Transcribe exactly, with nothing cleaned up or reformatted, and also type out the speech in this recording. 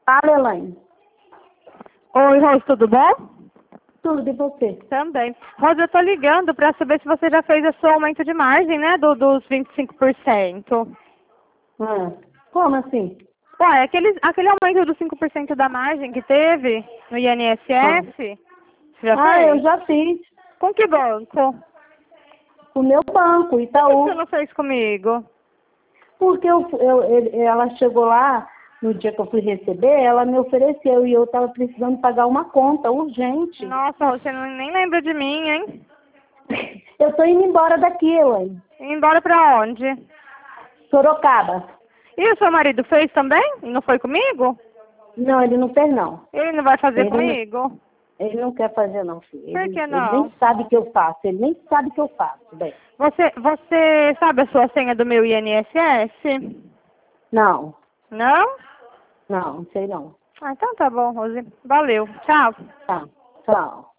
Fala, Elaine. Oi, Rose, tudo bom? Tudo, e você? Também. Rose, eu tô ligando para saber se você já fez o seu aumento de margem, né, do, dos vinte e cinco por cento. Ah, como assim? Ué, aquele, aquele aumento dos cinco por cento da margem que teve no I N S Ah, S, você já ah eu fez? já fiz. Com que banco? O meu banco, Por que você Itaú. não fez comigo? Porque eu, eu, ele- ela chegou lá, no dia que eu fui receber, ela me ofereceu e eu estava precisando pagar uma conta urgente. Nossa, você não, nem lembra de mim, hein? Eu tô indo embora daqui, Elaine. Ir embora pra onde? Sorocaba. E o seu marido fez também? E não foi comigo? Não, ele não fez, não. Ele não vai fazer Ele não, comigo? ele não quer fazer, não, filho. Por Ele, que ele nem não? sabe que eu faço. Ele nem sabe que eu faço, bem. Você, você sabe a sua senha do meu I N S S? Não, Não? não, não sei não. Ah, então tá bom, Rose. Valeu. Tchau. Tá, tchau.